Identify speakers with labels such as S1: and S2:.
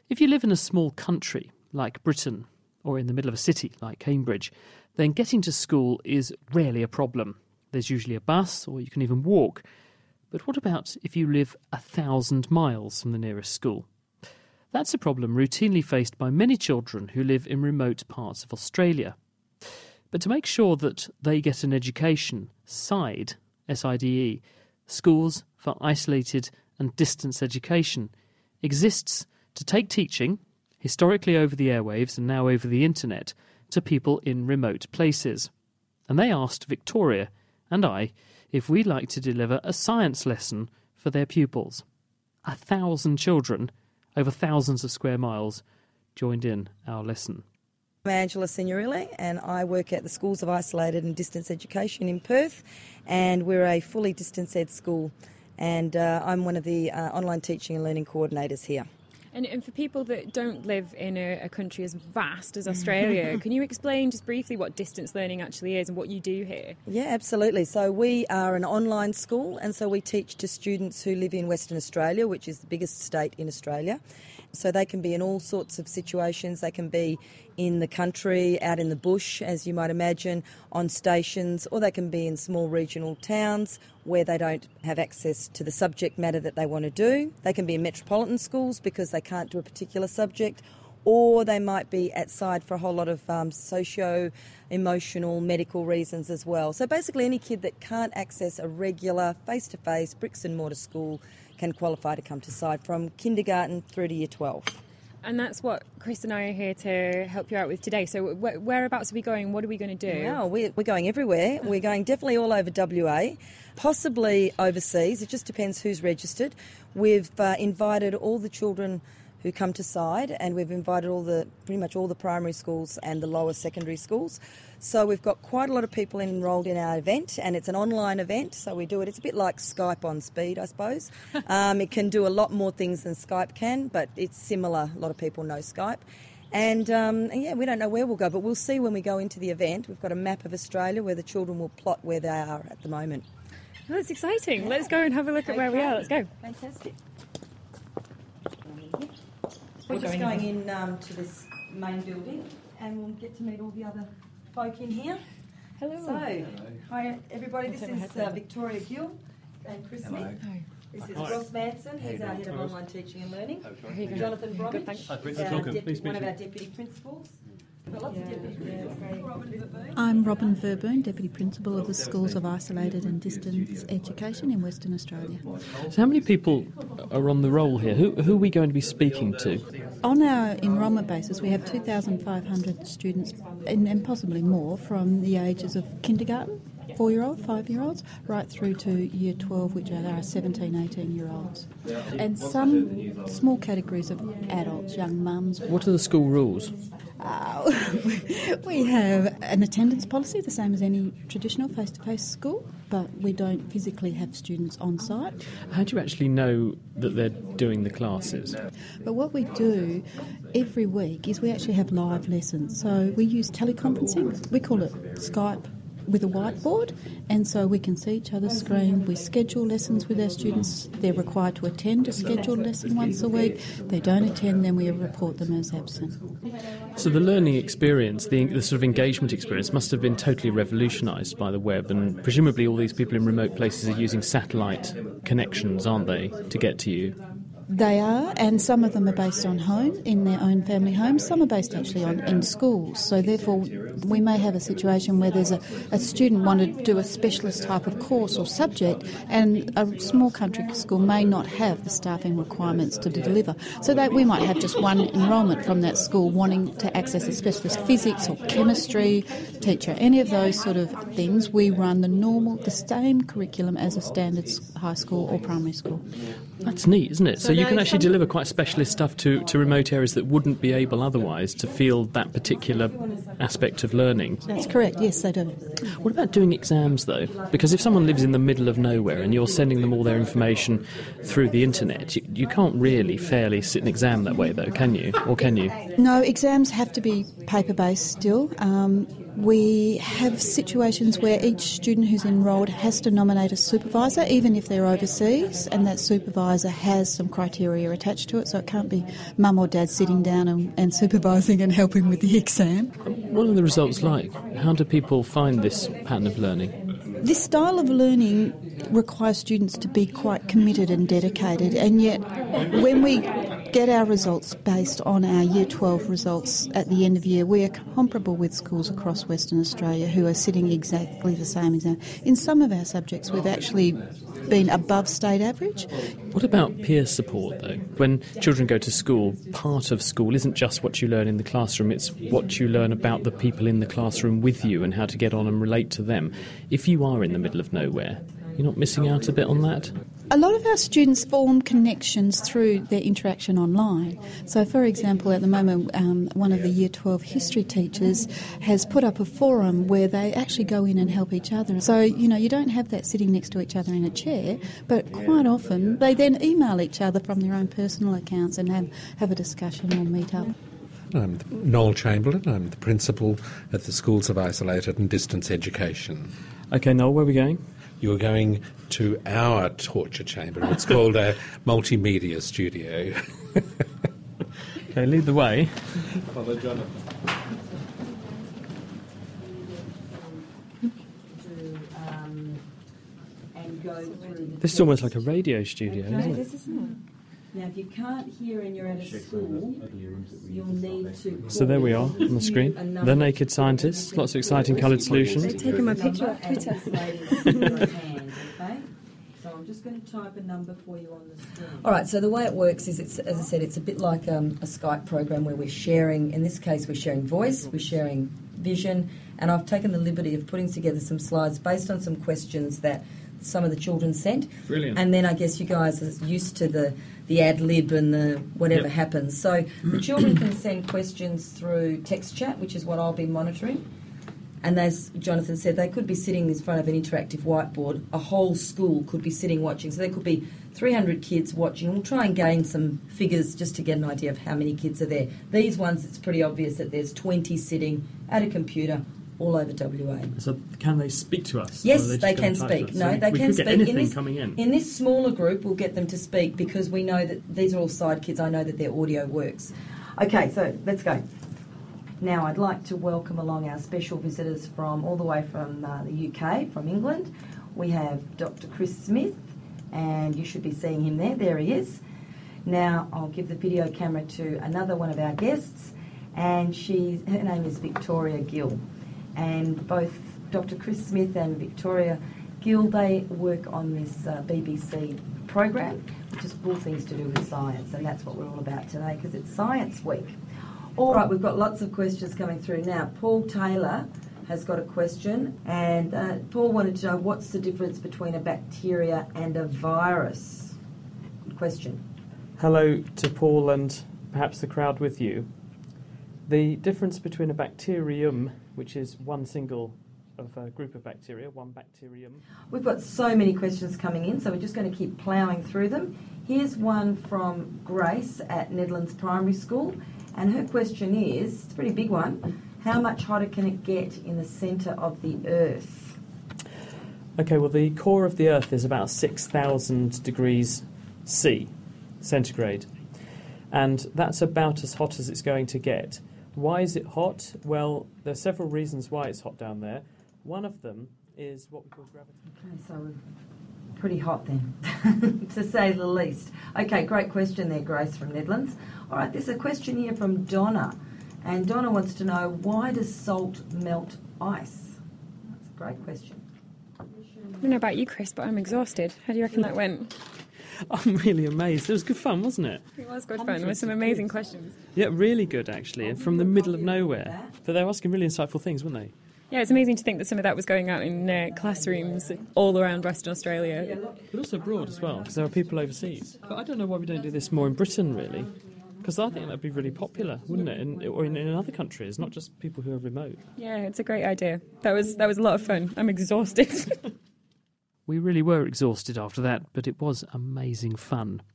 S1: If you live in a small country like Britain, or in the middle of a city like Cambridge, then getting to school is rarely a problem. There's usually a bus, or you can even walk. But what about if you live 1,000 miles from the nearest school? That's a problem routinely faced by many children who live in remote parts of Australia. But to make sure that they get an education, SIDE, S-I-D-E, Schools for Isolated and Distance Education, exists to take teaching, historically over the airwaves and now over the internet, to people in remote places. And they asked Victoria and I if we'd like to deliver a science lesson for their pupils. 1,000 children over thousands of square miles joined in our lesson.
S2: I'm Angela Signorile and I work at the Schools of Isolated and Distance Education in Perth, and we're a fully distance ed school, and I'm one of the online teaching and learning coordinators here.
S3: And for people that don't live in a country as vast as Australia, can you explain just briefly what distance learning actually is and what you do here?
S2: Yeah, absolutely. So we are an online school, and so we teach to students who live in Western Australia, which is the biggest state in Australia. So they can be in all sorts of situations. They can be in the country, out in the bush, as you might imagine, on stations, or they can be in small regional towns where they don't have access to the subject matter that they want to do. They can be in metropolitan schools because they can't do a particular subject, or they might be at SIDE for a whole lot of socio-emotional, medical reasons as well. So basically any kid that can't access a regular face-to-face bricks-and-mortar school can qualify to come to SIDE from kindergarten through to year 12.
S3: And that's what Chris and I are here to help you out with today. So whereabouts are we going? What are we going to do?
S2: Well, we're going everywhere. We're going definitely all over WA, possibly overseas. It just depends who's registered. We've invited all the children who come to SIDE, and we've invited pretty much all the primary schools and the lower secondary schools. So we've got quite a lot of people enrolled in our event, and it's an online event, so we do it. It's a bit like Skype on speed, I suppose. It can do a lot more things than Skype can, but it's similar. A lot of people know Skype. And yeah, we don't know where we'll go, but we'll see when we go into the event. We've got a map of Australia where the children will plot where they are at the moment.
S3: Well, that's exciting. Yeah. Let's go and have a look at where we are. Let's go.
S2: Fantastic. We're just going in to this main building, and we'll get to meet all the other folk in here.
S3: Hello.
S2: So, hi everybody, this is Victoria Gill and Chris Smith.
S3: Hi.
S2: This is Ross Manson, he's our Head of Online Teaching and Learning. Jonathan
S3: Good,
S2: Bromwich,
S3: thanks.
S2: one of our Deputy Principals.
S4: I'm Robin Verboon, Deputy Principal of the Schools of Isolated and Distance Education in Western Australia.
S1: So how many people are on the roll here? Who are we going to be speaking to?
S4: On our enrolment basis, we have 2,500 students, and possibly more, from the ages of kindergarten, 4-year-old, 5-year-olds, right through to year 12, which are our 17, 18-year-olds. And some small categories of adults, young mums.
S1: What are the school rules?
S4: We have an attendance policy, the same as any traditional face-to-face school, but we don't physically have students on site.
S1: How do you actually know that they're doing the classes?
S4: But what we do every week is we actually have live lessons. So we use teleconferencing. We call it Skype with a whiteboard, and so we can see each other's screen. We schedule lessons with our students. They're required to attend a scheduled lesson once a week. They don't attend, then we report them as absent.
S1: So the learning experience, the sort of engagement experience, must have been totally revolutionised by the web, and presumably all these people in remote places are using satellite connections, aren't they, to get to you?
S4: They are, and some of them are based on home, in their own family homes. Some are based actually in schools. So therefore, we may have a situation where there's a student wanted to do a specialist type of course or subject, and a small country school may not have the staffing requirements to deliver. So that we might have just one enrolment from that school wanting to access a specialist physics or chemistry teacher. Any of those sort of things, we run the same curriculum as a standard high school or primary school.
S1: That's neat, isn't it? So you can actually deliver quite specialist stuff to remote areas that wouldn't be able otherwise to feel that particular aspect of learning.
S4: That's correct, yes, they do.
S1: What about doing exams, though? Because if someone lives in the middle of nowhere and you're sending them all their information through the internet, you can't really fairly sit an exam that way, though, can you? Or can you?
S4: No, exams have to be paper-based still. We have situations where each student who's enrolled has to nominate a supervisor, even if they're overseas, and that supervisor has some criteria attached to it, so it can't be mum or dad sitting down and supervising and helping with the exam.
S1: What are the results like? How do people find this pattern of learning?
S4: This style of learning requires students to be quite committed and dedicated, and yet when we get our results based on our Year 12 results at the end of year, we are comparable with schools across Western Australia who are sitting exactly the same exam. In some of our subjects, we've actually been above state average.
S1: What about peer support, though? When children go to school, part of school isn't just what you learn in the classroom, it's what you learn about the people in the classroom with you and how to get on and relate to them. If you are in the middle of nowhere, you're not missing out a bit on that?
S4: A lot of our students form connections through their interaction online. So, for example, at the moment, one of the Year 12 history teachers has put up a forum where they actually go in and help each other. So, you don't have that sitting next to each other in a chair, but quite often they then email each other from their own personal accounts and have a discussion or meet up.
S5: I'm Noel Chamberlain. I'm the principal at the Schools of Isolated and Distance Education.
S1: OK, Noel, where are we going?
S5: You're going to our torture chamber. It's called a multimedia studio.
S1: OK, lead the way.
S5: Follow Jonathan.
S1: This is almost like a radio studio, isn't it?
S2: Now, if you can't hear and you're at a school, you'll need to...
S1: So there we are on the screen. The Naked Scientists, lots of exciting coloured solutions.
S3: They're taking my picture off Twitter.
S2: So I'm just going to type a number for you on the screen. All right, so the way it works is, as I said, it's a bit like a Skype program where we're sharing, in this case, we're sharing voice, we're sharing vision, and I've taken the liberty of putting together some slides based on some questions that some of the children sent.
S1: Brilliant.
S2: And then I guess you guys are used to the ad lib and the whatever happens. So the children can send questions through text chat, which is what I'll be monitoring. And as Jonathan said, they could be sitting in front of an interactive whiteboard. A whole school could be sitting watching. So there could be 300 kids watching. We'll try and gain some figures just to get an idea of how many kids are there. These ones, it's pretty obvious that there's 20 sitting at a computer all over WA.
S1: So can they speak to us?
S2: Yes, they can speak. No, they can speak.
S1: Anything coming in.
S2: In this smaller group, we'll get them to speak because we know that these are all side kids. I know that their audio works. Okay, so let's go. Now, I'd like to welcome along our special visitors from all the way from the UK, from England. We have Dr. Chris Smith, and you should be seeing him there. There he is. Now, I'll give the video camera to another one of our guests, and her name is Victoria Gill. And both Dr. Chris Smith and Victoria Gill, they work on this BBC program, which is all things to do with science, and that's what we're all about today because it's Science Week. All right, we've got lots of questions coming through now. Paul Taylor has got a question, and Paul wanted to know what's the difference between a bacteria and a virus? Good question.
S1: Hello to Paul and perhaps the crowd with you. The difference between a bacterium, which is one single of a group of bacteria, one bacterium.
S2: We've got so many questions coming in, so we're just going to keep ploughing through them. Here's one from Grace at Nedlands Primary School, and her question is, it's a pretty big one, how much hotter can it get in the centre of the Earth?
S1: OK, well, the core of the Earth is about 6,000 degrees C, centigrade, and that's about as hot as it's going to get. Why is it hot? Well, there are several reasons why it's hot down there. One of them is what we call gravity.
S2: Okay, so we're pretty hot then, to say the least. Okay, great question there, Grace from Nedlands. All right, there's a question here from Donna, and Donna wants to know, why does salt melt ice? That's a great question.
S3: I don't know about you, Chris, but I'm exhausted. How do you reckon that went?
S1: I'm really amazed. It was good fun, wasn't it?
S3: It was good fun. There were some amazing questions.
S1: Yeah, really good, actually, and from the middle of nowhere. But they were asking really insightful things, weren't they?
S3: Yeah, it's amazing to think that some of that was going out in classrooms all around Western Australia.
S1: But also abroad as well, because there are people overseas. But I don't know why we don't do this more in Britain, really. Because I think that would be really popular, wouldn't it? Or in other countries, not just people who are remote.
S3: Yeah, it's a great idea. That was a lot of fun. I'm exhausted.
S1: We really were exhausted after that, but it was amazing fun.